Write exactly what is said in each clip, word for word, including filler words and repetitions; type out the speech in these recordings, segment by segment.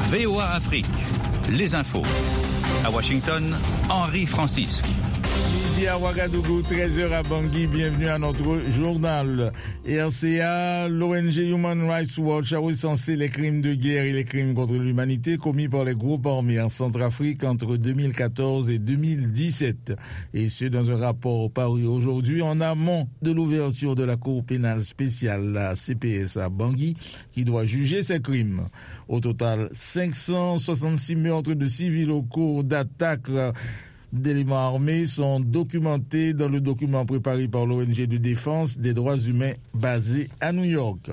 V O A Afrique, les infos. À Washington, Henri Francisque. Midi à Ouagadougou, treize heures à Bangui, bienvenue à notre journal. R C A, l'O N G Human Rights Watch a recensé les crimes de guerre et les crimes contre l'humanité commis par les groupes armés en Centrafrique entre deux mille quatorze et deux mille dix-sept. Et ce, dans un rapport paru aujourd'hui en amont de l'ouverture de la Cour pénale spéciale, la C P S à Bangui, qui doit juger ces crimes. Au total, cinq cent soixante-six meurtres de civils au cours d'attaques d'éléments armés sont documentés dans le document préparé par l'O N G de défense des droits humains basé à New York.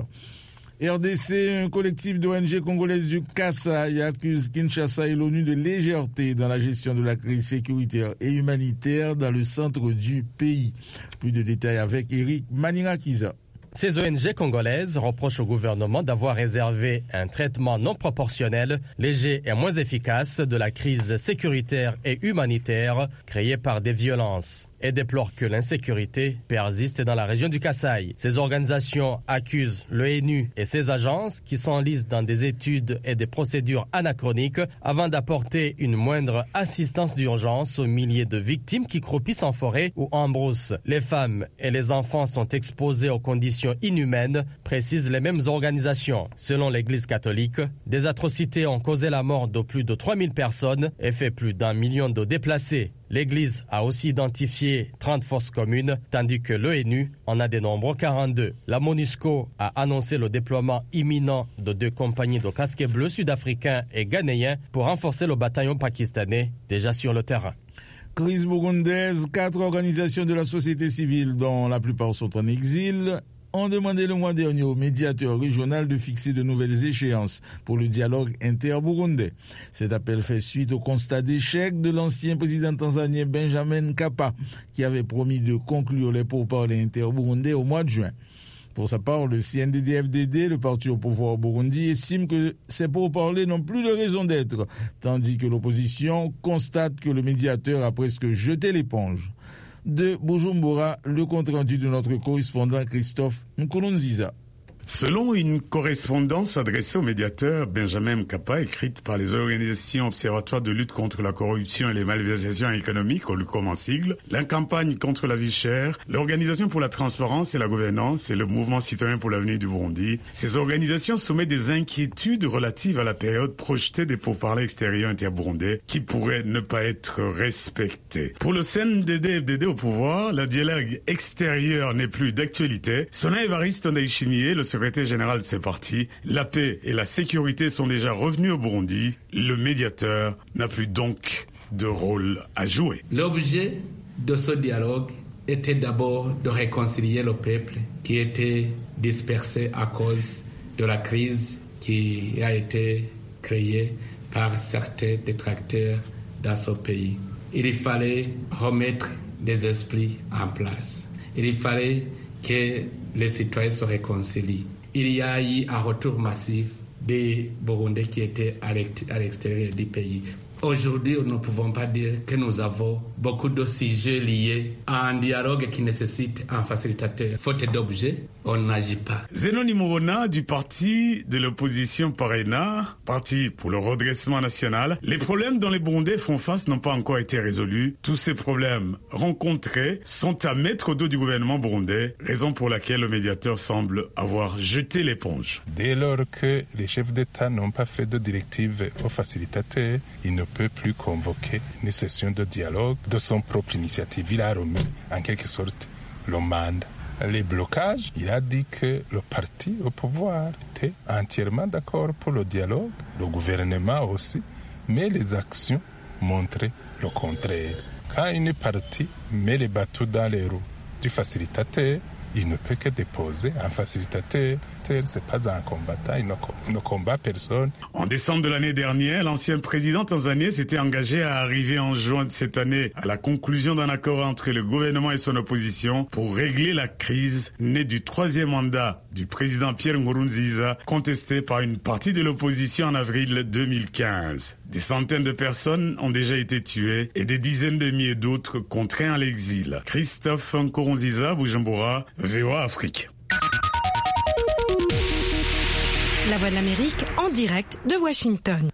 R D C, un collectif d'O N G congolaises du Kasaï, accuse Kinshasa et l'ONU de légèreté dans la gestion de la crise sécuritaire et humanitaire dans le centre du pays. Plus de détails avec Eric Manirakiza. Ces O N G congolaises reprochent au gouvernement d'avoir réservé un traitement non proportionnel, léger et moins efficace de la crise sécuritaire et humanitaire créée par des violences, et déplorent que l'insécurité persiste dans la région du Kasaï. Ces organisations accusent l'O N U et ses agences qui s'enlisent dans des études et des procédures anachroniques avant d'apporter une moindre assistance d'urgence aux milliers de victimes qui croupissent en forêt ou en brousse. Les femmes et les enfants sont exposés aux conditions inhumaines, précisent les mêmes organisations. Selon l'Église catholique, des atrocités ont causé la mort de plus de trois mille personnes et fait plus d'un million de déplacés. L'Église a aussi identifié trente forces communes, tandis que l'O N U en a dénombré quarante-deux. La MONUSCO a annoncé le déploiement imminent de deux compagnies de casques bleus sud-africains et ghanéens pour renforcer le bataillon pakistanais déjà sur le terrain. Crise burundaise, quatre organisations de la société civile, dont la plupart sont en exil, ont demandé le mois dernier au médiateur régional de fixer de nouvelles échéances pour le dialogue inter-burundais. Cet appel fait suite au constat d'échec de l'ancien président tanzanien Benjamin Mkapa, qui avait promis de conclure les pourparlers inter-burundais au mois de juin. Pour sa part, le C N D D F D D, le parti au pouvoir au Burundi, estime que ces pourparlers n'ont plus de raison d'être, tandis que l'opposition constate que le médiateur a presque jeté l'éponge. De Bujumbura, le compte-rendu de notre correspondant Christophe Nkurunziza. Selon une correspondance adressée au médiateur Benjamin Mkapa, écrite par les organisations observatoires de lutte contre la corruption et les malversations économiques, au LUCOM en sigle, la campagne contre la vie chère, l'Organisation pour la transparence et la gouvernance et le Mouvement citoyen pour l'avenir du Burundi, ces organisations soumettent des inquiétudes relatives à la période projetée des pourparlers extérieurs interburundais qui pourraient ne pas être respectés. Pour le C N D D F D D au pouvoir, le dialogue extérieur n'est plus d'actualité. Sona Evariste Ndayishimiye, le secrétaire général de ces partis, la paix et la sécurité sont déjà revenus au Burundi. Le médiateur n'a plus donc de rôle à jouer. L'objet de ce dialogue était d'abord de réconcilier le peuple qui était dispersé à cause de la crise qui a été créée par certains détracteurs dans ce pays. Il fallait remettre des esprits en place. Il fallait que les citoyens se réconcilient. Il y a eu un retour massif des Burundais qui étaient à l'extérieur du pays. Aujourd'hui, nous ne pouvons pas dire que nous avons beaucoup de sujets liés à un dialogue qui nécessite un facilitateur. Faute d'objet, on n'agit pas. Zenoni Mourona du parti de l'opposition Parena, parti pour le redressement national, les problèmes dont les Burundais font face n'ont pas encore été résolus. Tous ces problèmes rencontrés sont à mettre au dos du gouvernement burundais, raison pour laquelle le médiateur semble avoir jeté l'éponge. Dès lors que les chefs d'État n'ont pas fait de directive aux facilitateurs, ils ne peut plus convoquer une session de dialogue de son propre initiative. Il a remis en quelque sorte le mandat. Les blocages, il a dit que le parti au pouvoir était entièrement d'accord pour le dialogue, le gouvernement aussi, mais les actions montraient le contraire. Quand une partie met les bateaux dans les roues du facilitateur, il ne peut que déposer un facilitateur. C'est pas un combattant, il ne, ne combat personne. En décembre de l'année dernière, l'ancien président tanzanien s'était engagé à arriver en juin de cette année à la conclusion d'un accord entre le gouvernement et son opposition pour régler la crise née du troisième mandat du président Pierre Nkurunziza, contesté par une partie de l'opposition en avril deux mille quinze. Des centaines de personnes ont déjà été tuées et des dizaines de milliers d'autres contraints à l'exil. Christophe Nkurunziza, Bujumbura, V O A Afrique. La Voix de l'Amérique en direct de Washington.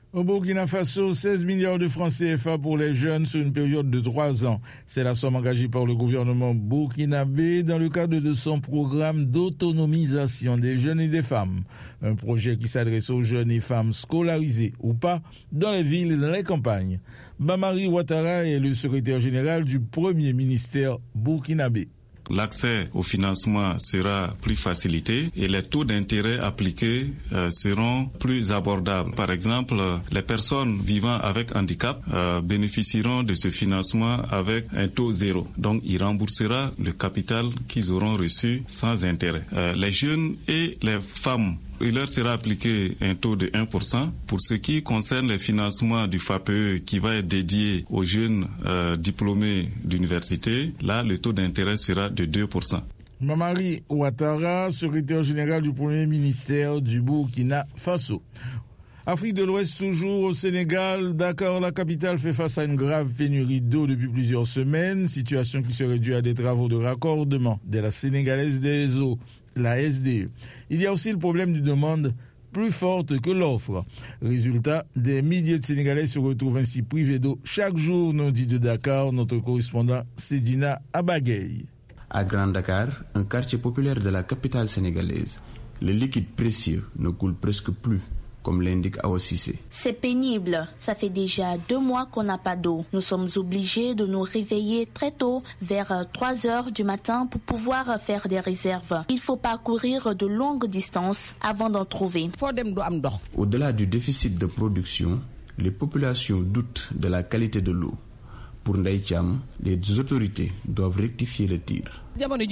Au Burkina Faso, seize milliards de francs C F A pour les jeunes sur une période de trois ans. C'est la somme engagée par le gouvernement burkinabé dans le cadre de son programme d'autonomisation des jeunes et des femmes. Un projet qui s'adresse aux jeunes et femmes scolarisés ou pas dans les villes et dans les campagnes. Bamari Ouattara est le secrétaire général du premier ministère burkinabé. L'accès au financement sera plus facilité et les taux d'intérêt appliqués euh, seront plus abordables. Par exemple, les personnes vivant avec handicap euh, bénéficieront de ce financement avec un taux zéro. Donc, il remboursera le capital qu'ils auront reçu sans intérêt. Euh, les jeunes et les femmes, il leur sera appliqué un taux de un pour cent. Pour ce qui concerne les financements du F A P E qui va être dédié aux jeunes euh, diplômés d'université, là, le taux d'intérêt sera de deux pour cent. Mamari Ouattara, secrétaire général du premier ministère du Burkina Faso. Afrique de l'Ouest toujours, au Sénégal, Dakar, la capitale, fait face à une grave pénurie d'eau depuis plusieurs semaines, situation qui serait due à des travaux de raccordement de la Sénégalaise des eaux, la S D E. Il y a aussi le problème d'une demande plus forte que l'offre. Résultat, des milliers de Sénégalais se retrouvent ainsi privés d'eau chaque jour, nous dit de Dakar notre correspondant Sedina Abagay. À Grand Dakar, un quartier populaire de la capitale sénégalaise, le liquide précieux ne coule presque plus, comme l'indique Awa Cissé. C'est pénible. Ça fait déjà deux mois qu'on n'a pas d'eau. Nous sommes obligés de nous réveiller très tôt, vers trois heures du matin, pour pouvoir faire des réserves. Il faut parcourir de longues distances avant d'en trouver. Au-delà du déficit de production, les populations doutent de la qualité de l'eau. Pour Ndaï Thiam, les autorités doivent rectifier le tir.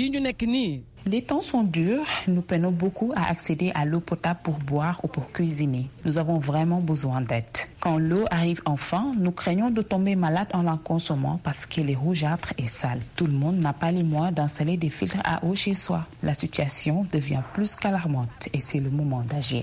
Les temps sont durs, nous peinons beaucoup à accéder à l'eau potable pour boire ou pour cuisiner. Nous avons vraiment besoin d'aide. Quand l'eau arrive enfin, nous craignons de tomber malade en la consommant parce qu'elle est rougeâtre et sale. Tout le monde n'a pas les moyens d'installer des filtres à eau chez soi. La situation devient plus qu'alarmante et c'est le moment d'agir.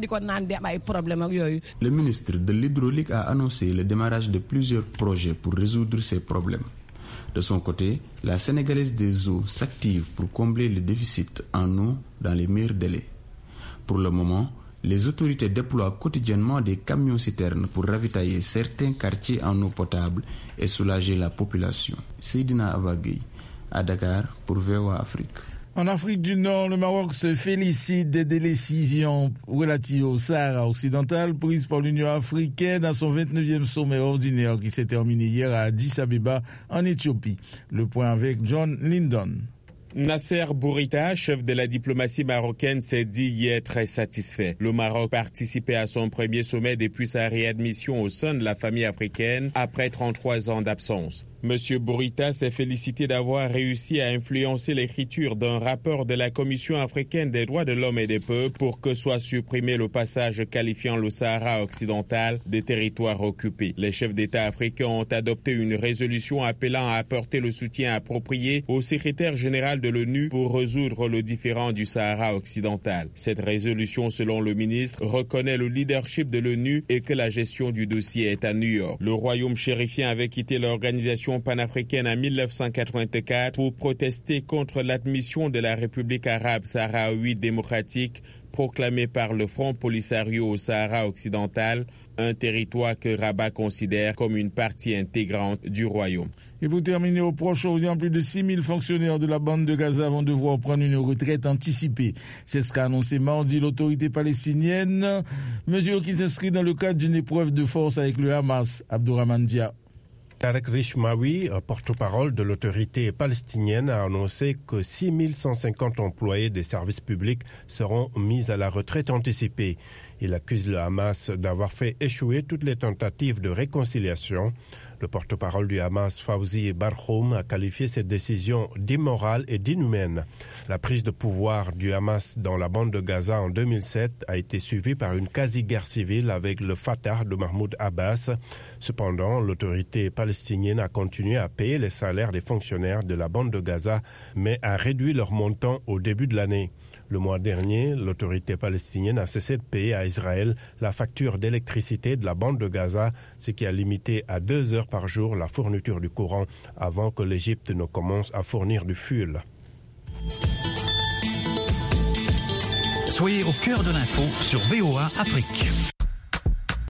Le ministre de l'Hydraulique a annoncé le démarrage de plusieurs projets pour résoudre ces problèmes. De son côté, la Sénégalaise des eaux s'active pour combler le déficit en eau dans les meilleurs délais. Pour le moment, les autorités déploient quotidiennement des camions-citernes pour ravitailler certains quartiers en eau potable et soulager la population. Seydina Abagay, à Dakar, pour V O A Afrique. En Afrique du Nord, le Maroc se félicite des décisions relatives au Sahara occidental prises par l'Union africaine à son vingt-neuvième sommet ordinaire qui s'est terminé hier à Addis Abeba en Éthiopie. Le point avec John Lyndon. Nasser Bourita, chef de la diplomatie marocaine, s'est dit hier très satisfait. Le Maroc participait à son premier sommet depuis sa réadmission au sein de la famille africaine après trente-trois ans d'absence. Monsieur Bourita s'est félicité d'avoir réussi à influencer l'écriture d'un rapport de la Commission africaine des droits de l'homme et des peuples pour que soit supprimé le passage qualifiant le Sahara occidental des territoires occupés. Les chefs d'État africains ont adopté une résolution appelant à apporter le soutien approprié au secrétaire général de l'ONU pour résoudre le différend du Sahara occidental. Cette résolution, selon le ministre, reconnaît le leadership de l'ONU et que la gestion du dossier est à New York. Le royaume chérifien avait quitté l'organisation panafricaine en mille neuf cent quatre-vingt-quatre pour protester contre l'admission de la République arabe sahraoui démocratique proclamée par le Front Polisario au Sahara occidental, un territoire que Rabat considère comme une partie intégrante du royaume. Et pour terminer, au Proche-Orient, plus de six mille fonctionnaires de la bande de Gaza vont devoir prendre une retraite anticipée. C'est ce qu'a annoncé mardi l'autorité palestinienne, mesure qui s'inscrit dans le cadre d'une épreuve de force avec le Hamas. Abdourahmane Dia. Tarek Rishmawi, porte-parole de l'autorité palestinienne, a annoncé que six mille cent cinquante employés des services publics seront mis à la retraite anticipée. Il accuse le Hamas d'avoir fait échouer toutes les tentatives de réconciliation. Le porte-parole du Hamas, Fawzi Barhoum, a qualifié cette décision d'immorale et d'inhumaine. La prise de pouvoir du Hamas dans la bande de Gaza en deux mille sept a été suivie par une quasi-guerre civile avec le Fatah de Mahmoud Abbas. Cependant, l'autorité palestinienne a continué à payer les salaires des fonctionnaires de la bande de Gaza, mais a réduit leur montant au début de l'année. Le mois dernier, l'autorité palestinienne a cessé de payer à Israël la facture d'électricité de la bande de Gaza, ce qui a limité à deux heures par jour la fourniture du courant avant que l'Égypte ne commence à fournir du fuel. Soyez au cœur de l'info sur V O A Afrique.